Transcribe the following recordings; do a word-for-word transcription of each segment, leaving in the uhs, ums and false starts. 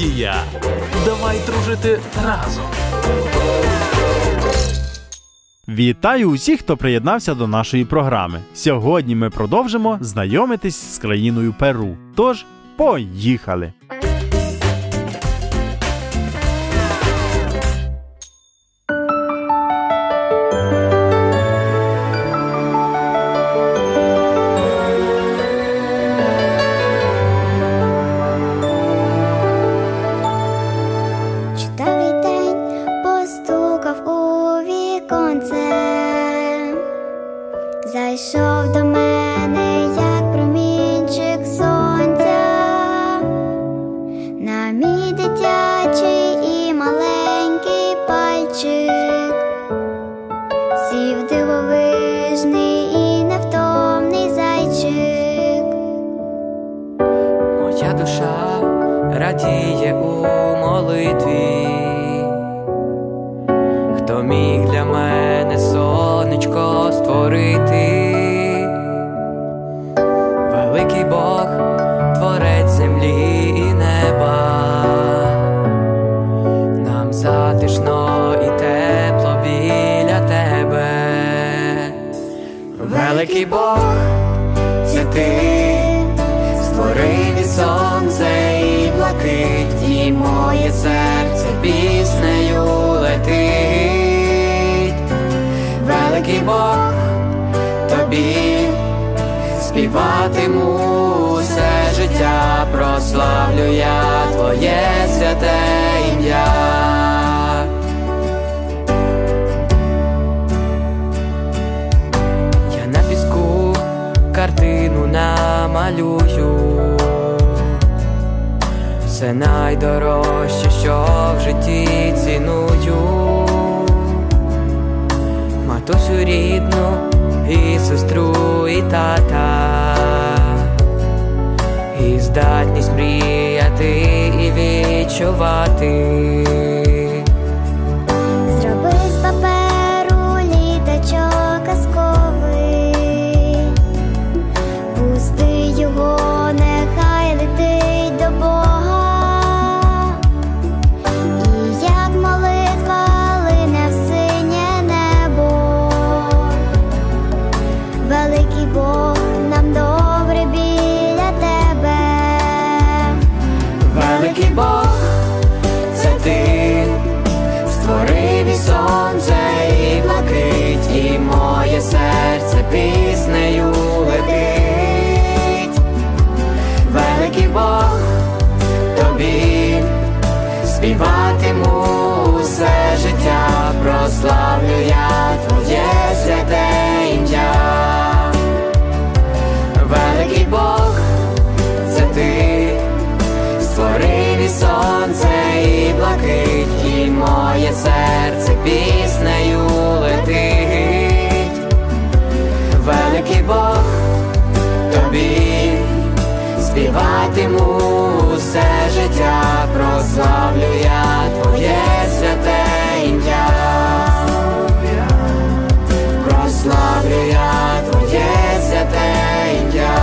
Голландія. Давай дружити разом. Вітаю усіх, хто приєднався до нашої програми. Сьогодні ми продовжимо знайомитись з країною Перу. Тож, поїхали! Зайшов до мене, як промінчик сонця, на мій дитячий і маленький пальчик, сів дивовижний і невтомний зайчик. Моя душа радіє у молитві, хто міг для мене сонечко створити. Великий Бог, творець землі і неба, нам затишно і тепло біля тебе. Великий Бог, це ти, створив і сонце, і блакить, і моє серце піснею летить. Великий Бог, тобі співатиму все життя, прославлю я твоє святе ім'я. Я на піску картину намалюю, все найдорожче, що в житті ціную. Матусю рідну, і сестру, і тата, і здатність мріяти і відчувати. Зроби з паперу літачок казковий, пусти його, нехай летить до Бога, і як молитва лине в синє небо. Великий Бог, нам добре біля тебе. Великий Бог, це ти, створив і сонце, і блакить, і моє серце піснею летить. Великий Бог, тобі співатиму все життя, прославлю я твоє святе ім'я. Великий Бог, це ти, створив і сонце, і блакить, і моє серце піснею летить. Великий Бог, тобі співатиму все життя, прославлю я твоє святе ім'я. Прославлю я твоє святе ім'я.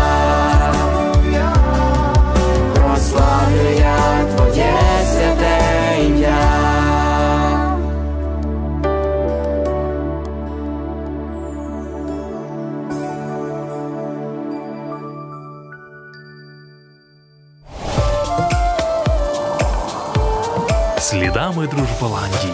Прославлю я твоє святе ім'я. Слідами Дружболандії.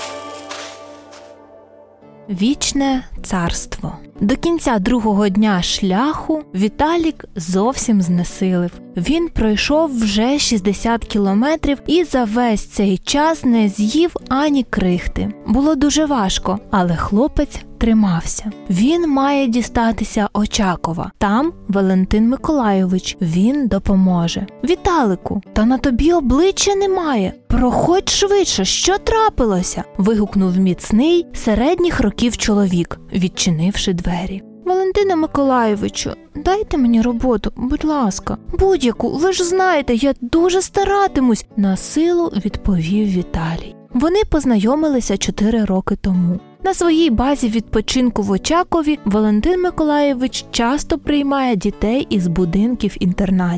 Вічне царство. До кінця другого дня шляху Віталік зовсім знесилив. Він пройшов вже шістдесят кілометрів і за весь цей час не з'їв ані крихти. Було дуже важко, але хлопець тримався. Він має дістатися Очакова. Там Валентин Миколайович. Він допоможе. Віталику, та на тобі обличчя немає. Проходь швидше, що трапилося? Вигукнув міцний, середніх років чоловік, відчинивши двері. Валентине Миколайовичу, дайте мені роботу, будь ласка. Будь-яку, ви ж знаєте, я дуже старатимусь, насилу відповів Віталій. Вони познайомилися чотири роки тому. На своїй базі відпочинку в Очакові Валентин Миколайович часто приймає дітей із будинків-інтернатів.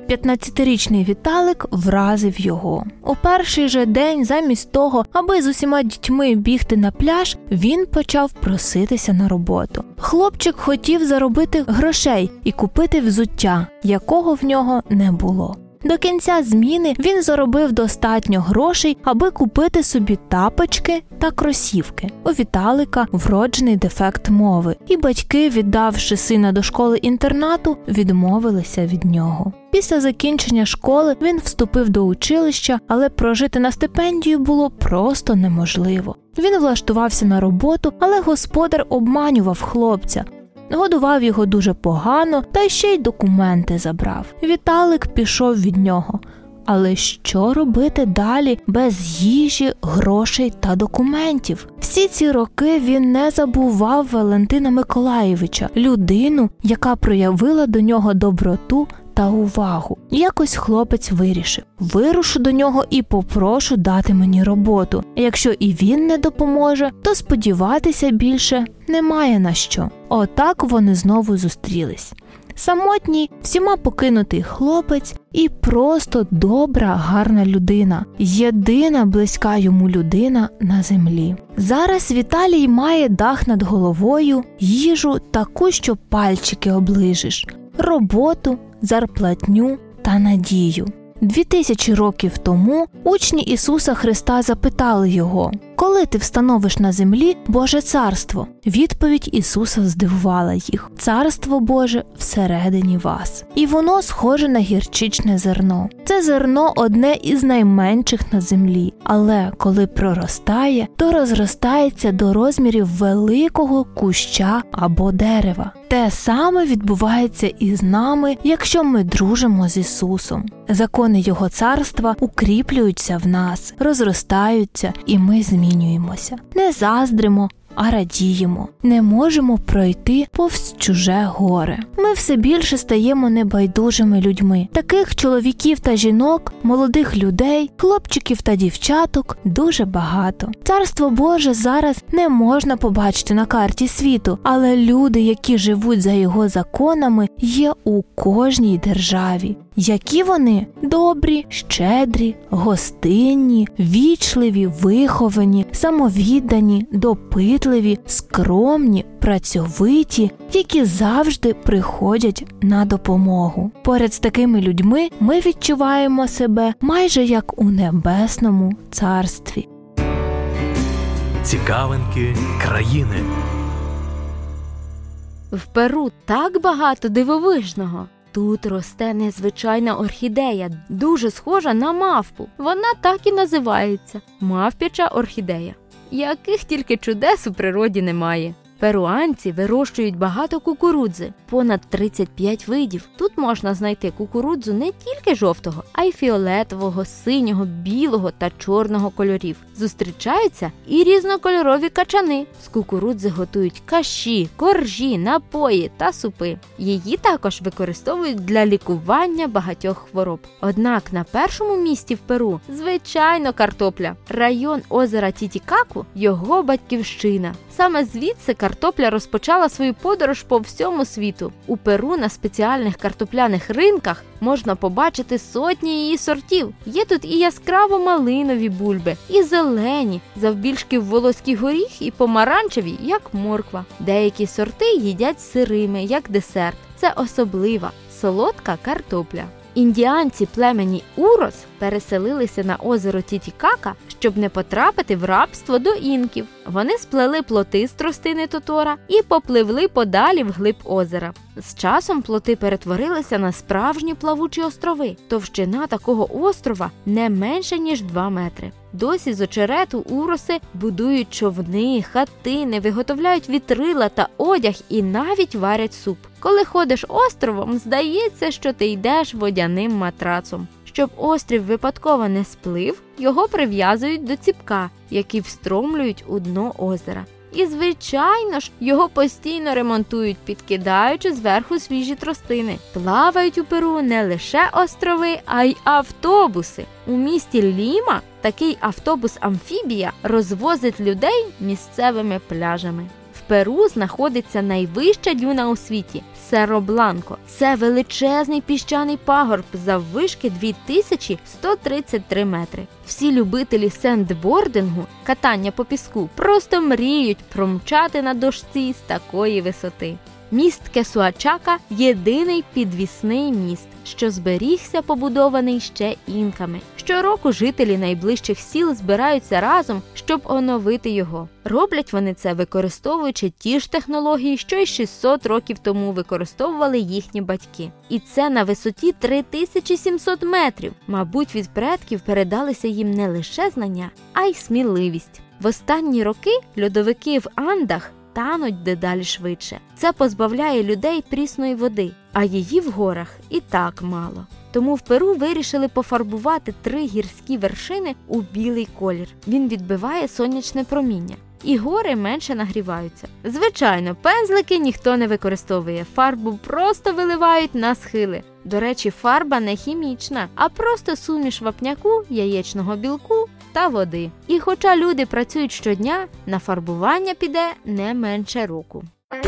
п'ятнадцятирічний Віталик вразив його. У перший же день, замість того, аби з усіма дітьми бігти на пляж, він почав проситися на роботу. Хлопчик хотів заробити грошей і купити взуття, якого в нього не було. До кінця зміни він заробив достатньо грошей, аби купити собі тапочки та кросівки. У Віталика вроджений дефект мови, і батьки, віддавши сина до школи-інтернату, відмовилися від нього. Після закінчення школи він вступив до училища, але прожити на стипендію було просто неможливо. Він влаштувався на роботу, але господар обманював хлопця. Годував його дуже погано, та ще й документи забрав. Віталик пішов від нього. Але що робити далі без їжі, грошей та документів? Всі ці роки він не забував Валентина Миколаєвича, людину, яка проявила до нього доброту та увагу. Якось хлопець вирішив: вирушу до нього і попрошу дати мені роботу. Якщо і він не допоможе, то сподіватися більше немає на що. Отак вони знову зустрілись. Самотній, всіма покинутий хлопець і просто добра, гарна людина. Єдина близька йому людина на землі. Зараз Віталій має дах над головою, їжу таку, що пальчики оближиш, роботу, зарплатню та надію. Дві тисячі років тому учні Ісуса Христа запитали його: «Коли ти встановиш на землі Боже царство?» Відповідь Ісуса здивувала їх: «Царство Боже всередині вас». І воно схоже на гірчичне зерно. Це зерно одне із найменших на землі, але коли проростає, то розростається до розмірів великого куща або дерева. Те саме відбувається і з нами, якщо ми дружимо з Ісусом. Закони Його царства укріплюються в нас, розростаються, і ми змінюємося. Не заздримо, а радіємо. Не можемо пройти повз чуже горе. Ми все більше стаємо небайдужими людьми. Таких чоловіків та жінок, молодих людей, хлопчиків та дівчаток дуже багато. Царство Боже зараз не можна побачити на карті світу, але люди, які живуть за його законами, є у кожній державі. Які вони? Добрі, щедрі, гостинні, вічливі, виховані, самовіддані, допитливі, скромні, працьовиті, які завжди приходять на допомогу. Поряд з такими людьми ми відчуваємо себе майже як у небесному царстві. Цікавинки країни. В Перу так багато дивовижного. Тут росте незвичайна орхідея, дуже схожа на мавпу. Вона так і називається – мавпяча орхідея. Яких тільки чудес у природі немає. Перуанці вирощують багато кукурудзи, понад тридцять п'ять видів. Тут можна знайти кукурудзу не тільки жовтого, а й фіолетового, синього, білого та чорного кольорів. Зустрічаються і різнокольорові качани. З кукурудзи готують каші, коржі, напої та супи. Її також використовують для лікування багатьох хвороб. Однак на першому місці в Перу, звичайно, картопля. Район озера Тітікаку – його батьківщина. Саме звідси картопля розпочала свою подорож по всьому світу. У Перу на спеціальних картопляних ринках можна побачити сотні її сортів. Є тут і яскраво-малинові бульби, і зелені, завбільшки в волоський горіх, і помаранчеві, як морква. Деякі сорти їдять сирими, як десерт. Це особлива, солодка картопля. Індіанці племені Урос переселилися на озеро Тітікака, щоб не потрапити в рабство до інків. Вони сплели плоти з тростини тотора і попливли подалі вглиб озера. З часом плоти перетворилися на справжні плавучі острови. Товщина такого острова не менше, ніж два метри. Досі з очерету уроси будують човни, хатини, виготовляють вітрила та одяг і навіть варять суп. Коли ходиш островом, здається, що ти йдеш водяним матрацом. Щоб острів випадково не сплив, його прив'язують до ціпка, який встромлюють у дно озера. І, звичайно ж, його постійно ремонтують, підкидаючи зверху свіжі тростини. Плавають у Перу не лише острови, а й автобуси. У місті Ліма такий автобус-амфібія розвозить людей місцевими пляжами. В Перу знаходиться найвища дюна у світі – Серро-Бланко. Це величезний піщаний пагорб заввишки дві тисячі сто тридцять три метри. Всі любителі сендбордингу, катання по піску, просто мріють промчати на дошці з такої висоти. Міст Кесуачака – єдиний підвісний міст, що зберігся, побудований ще інками. Щороку жителі найближчих сіл збираються разом, щоб оновити його. Роблять вони це, використовуючи ті ж технології, що й шістсот років тому використовували їхні батьки. І це на висоті три тисячі сімсот метрів. Мабуть, від предків передалися їм не лише знання, а й сміливість. В останні роки льодовики в Андах тануть дедалі швидше. Це позбавляє людей прісної води, а її в горах і так мало. Тому в Перу вирішили пофарбувати три гірські вершини у білий колір. Він відбиває сонячне проміння. І гори менше нагріваються. Звичайно, пензлики ніхто не використовує, фарбу просто виливають на схили. До речі, фарба не хімічна, а просто суміш вапняку, яєчного білку та води. І хоча люди працюють щодня, на фарбування піде не менше року.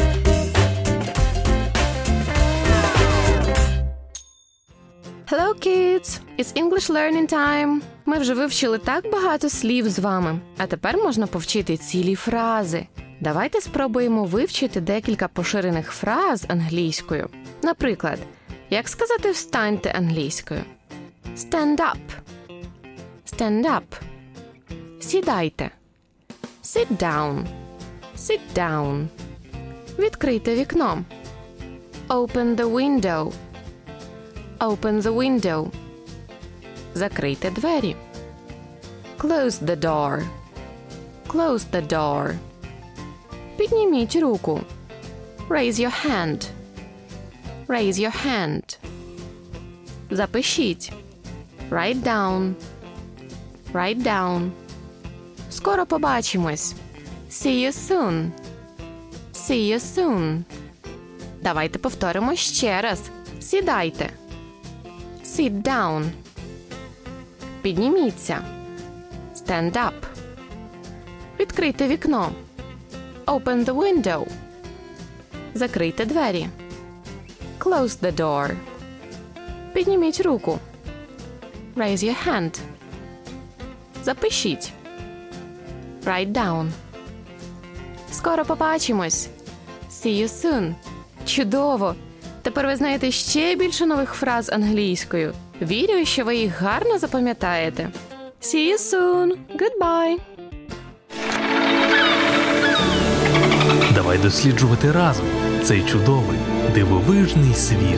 Hello, kids! It's English learning time! Ми вже вивчили так багато слів з вами, а тепер можна повчити цілі фрази. Давайте спробуємо вивчити декілька поширених фраз англійською. Наприклад, як сказати «встаньте» англійською? Stand up. Stand up. Сідайте. Sit down. Sit down. Відкрийте вікно. Open the window. Open the window. Закрийте двері. Close the door. Close the door. Підніміть руку. Raise your hand. Raise your hand. Запишіть. Write down. Write down. Скоро побачимось. See you soon. See you soon. Давайте повторимо ще раз. Сідайте. Sit down. Підніміться. Stand up. Відкрийте вікно. Open the window. Закрийте двері. Close the door. Підніміть руку. Raise your hand. Запишіть. Write down. Скоро побачимось. See you soon. Чудово! Тепер ви знаєте ще більше нових фраз англійською. Вірю, що ви їх гарно запам'ятаєте. See you soon. Goodbye. Давай досліджувати разом цей чудовий, дивовижний світ.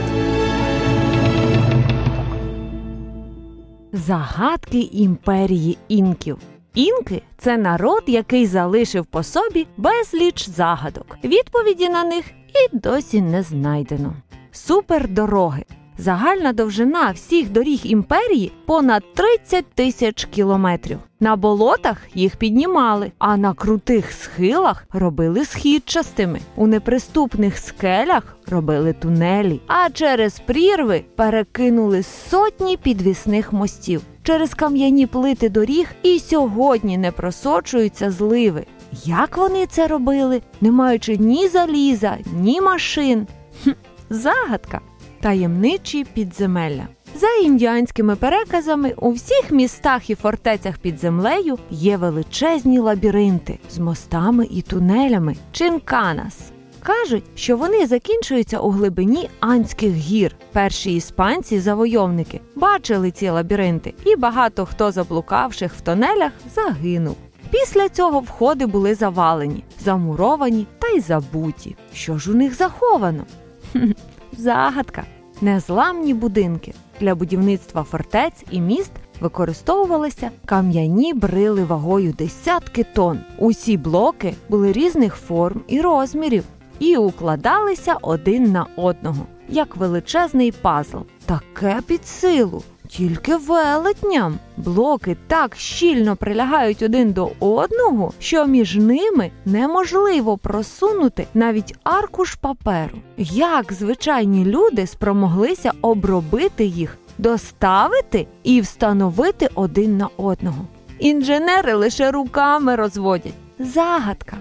Загадки імперії інків. Інки – це народ, який залишив по собі безліч загадок. Відповіді на них і досі не знайдено. Супердороги. Загальна довжина всіх доріг імперії – понад тридцять тисяч кілометрів. На болотах їх піднімали, а на крутих схилах робили східчастими. У неприступних скелях робили тунелі, а через прірви перекинули сотні підвісних мостів. Через кам'яні плити доріг і сьогодні не просочуються зливи. Як вони це робили, не маючи ні заліза, ні машин? Хм, загадка. Таємничі підземелля. За індіанськими переказами, у всіх містах і фортецях під землею є величезні лабіринти з мостами і тунелями – чинканас. Кажуть, що вони закінчуються у глибині Андських гір. Перші іспанці-завойовники бачили ці лабіринти, і багато хто, заблукавших в тунелях, загинув. Після цього входи були завалені, замуровані та й забуті. Що ж у них заховано? Хм, загадка. Незламні будинки. Для будівництва фортець і міст використовувалися кам'яні брили вагою десятки тонн. Усі блоки були різних форм і розмірів і укладалися один на одного, як величезний пазл. Таке під силу тільки велетням. Блоки так щільно прилягають один до одного, що між ними неможливо просунути навіть аркуш паперу. Як звичайні люди спромоглися обробити їх, доставити і встановити один на одного? Інженери лише руками розводять. Загадка.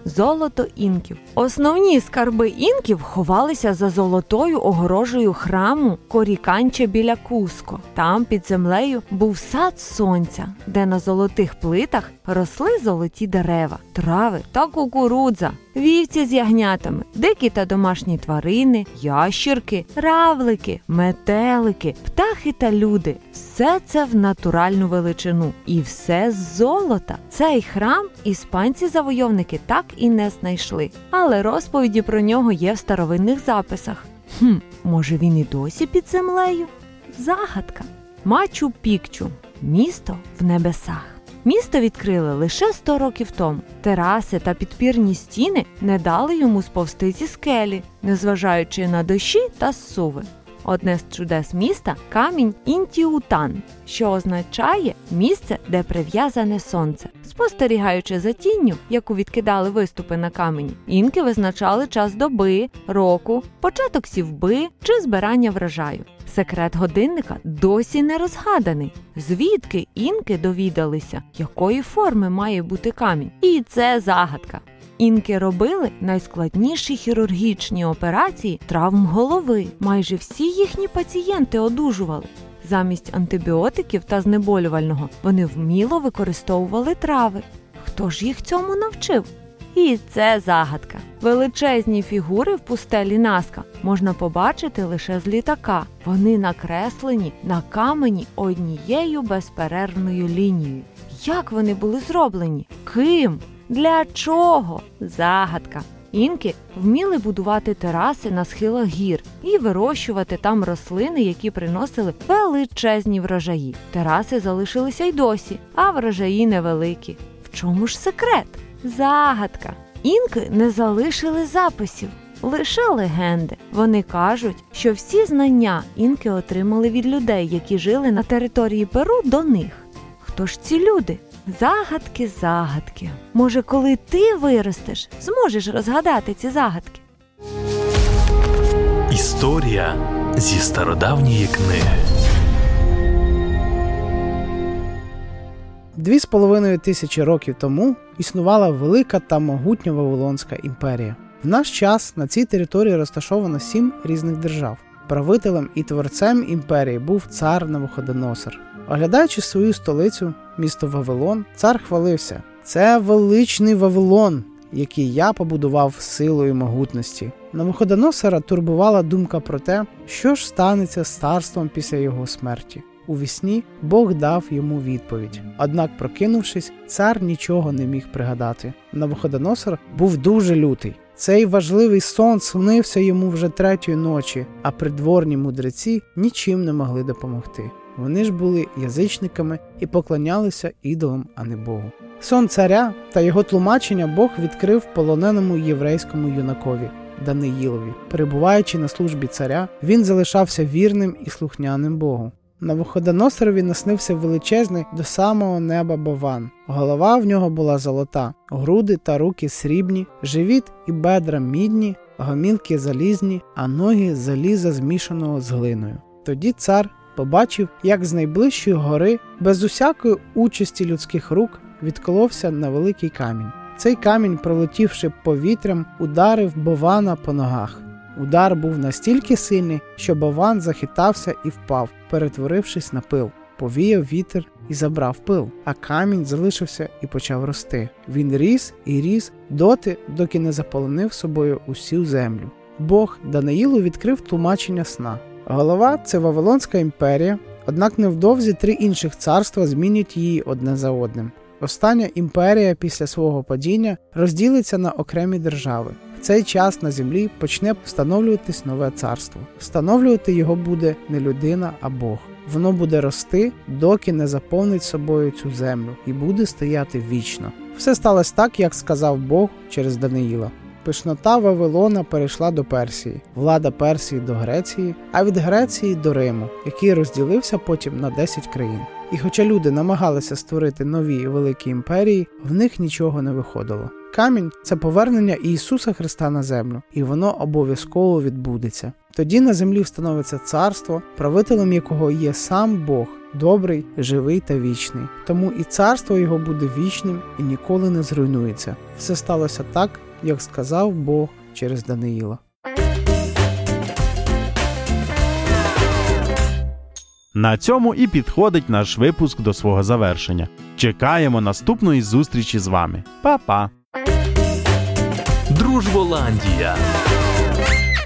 золото інків. Основні скарби інків ховалися за золотою огорожею храму Коріканче біля Куско. Там під землею був сад сонця, де на золотих плитах росли золоті дерева, трави та кукурудза, вівці з ягнятами, дикі та домашні тварини, ящірки, равлики, метелики, птахи та люди. Все це в натуральну величину. І все з золота. Цей храм іспанці-завойовники так і не знайшли. Але розповіді про нього є в старовинних записах. Хм, може він і досі під землею? Загадка. Мачу-Пікчу. Місто в небесах. Місто відкрили лише сто років тому. Тераси та підпірні стіни не дали йому сповзти зі скелі, незважаючи на дощі та зсуви. Одне з чудес міста – камінь Інтіутан, що означає «місце, де прив'язане сонце». Спостерігаючи за тінню, яку відкидали виступи на камені, інки визначали час доби, року, початок сівби чи збирання врожаю. Секрет годинника досі не розгаданий. Звідки інки довідалися, якої форми має бути камінь? І це загадка. Інки робили найскладніші хірургічні операції травм голови. Майже всі їхні пацієнти одужували. Замість антибіотиків та знеболювального вони вміло використовували трави. Хто ж їх цьому навчив? І це загадка. Величезні фігури в пустелі Наска можна побачити лише з літака. Вони накреслені на камені однією безперервною лінією. Як вони були зроблені? Ким? Для чого? Загадка. Інки вміли будувати тераси на схилах гір і вирощувати там рослини, які приносили величезні врожаї. Тераси залишилися й досі, а врожаї невеликі. В чому ж секрет? Загадка. Інки не залишили записів, лише легенди. Вони кажуть, що всі знання інки отримали від людей, які жили на території Перу до них. Хто ж ці люди? Загадки, загадки. Може, коли ти виростеш, зможеш розгадати ці загадки? Історія зі стародавньої книги. Дві з половиною тисячі років тому існувала велика та могутня Вавилонська імперія. В наш час на цій території розташовано сім різних держав. Правителем і творцем імперії був цар Навуходоносор. Оглядаючи свою столицю, місто Вавилон, цар хвалився: «Це величний Вавилон, який я побудував силою могутності». Навуходоносора турбувала думка про те, що ж станеться з царством після його смерті. У вісні Бог дав йому відповідь. Однак, прокинувшись, цар нічого не міг пригадати. Навуходоносор був дуже лютий. Цей важливий сон снився йому вже третьої ночі, а придворні мудреці нічим не могли допомогти. Вони ж були язичниками і поклонялися ідолам, а не Богу. Сон царя та його тлумачення Бог відкрив полоненому єврейському юнакові Даниїлові. Перебуваючи на службі царя, він залишався вірним і слухняним Богу. Навуходоносорові наснився величезний до самого неба бовван. Голова в нього була золота, груди та руки срібні, живіт і бедра мідні, гомілки залізні, а ноги з заліза змішаного з глиною. Тоді цар побачив, як з найближчої гори, без усякої участі людських рук, відколовся на великий камінь. Цей камінь, пролетівши повітрям, ударив боввана по ногах. Удар був настільки сильний, що бовван захитався і впав, перетворившись на пил. Повіяв вітер і забрав пил, а камінь залишився і почав рости. Він ріс і ріс доти, доки не заполонив собою усю землю. Бог Даниїлу відкрив тлумачення сна. Голова – це Вавилонська імперія, однак невдовзі три інших царства змінять її одне за одним. Остання імперія після свого падіння розділиться на окремі держави. В цей час на землі почне встановлюватись нове царство. Встановлювати його буде не людина, а Бог. Воно буде рости, доки не заповнить собою цю землю, і буде стояти вічно. Все сталося так, як сказав Бог через Даниїла. Пишнота Вавилона перейшла до Персії, влада Персії до Греції, а від Греції до Риму, який розділився потім на десять країн. І хоча люди намагалися створити нові великі імперії, в них нічого не виходило. Камінь – це повернення Ісуса Христа на землю, і воно обов'язково відбудеться. Тоді на землі встановиться царство, правителем якого є сам Бог. добрий, живий та вічний. Тому і царство його буде вічним і ніколи не зруйнується. Все сталося так, як сказав Бог через Даниїла. На цьому і підходить наш випуск до свого завершення. Чекаємо наступної зустрічі з вами. Па-па! Дружболандія.